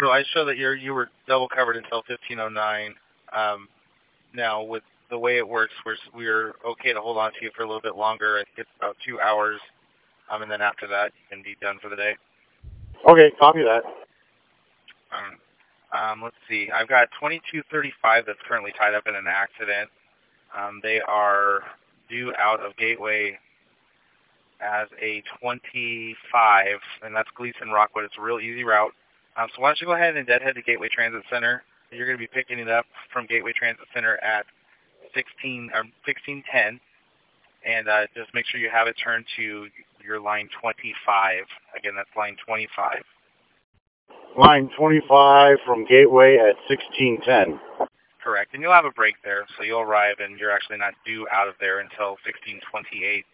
So I show that you were double covered until 1509. Now with the way it works, we're okay to hold on to you for a little bit longer. I think it's about 2 hours, and then after that you can be done for the day. Okay, copy that. Let's see. I've got 2235 that's currently tied up in an accident. They are due out of Gateway as a 25, and that's Gleason Rockwood. It's a real easy route. So why don't you go ahead and deadhead to Gateway Transit Center. You're going to be picking it up from Gateway Transit Center at 1610, and just make sure you have it turned to your line 25. Again, that's line 25. Line 25 from Gateway at 1610. Correct, and you'll have a break there, so you'll arrive, and you're actually not due out of there until 1628.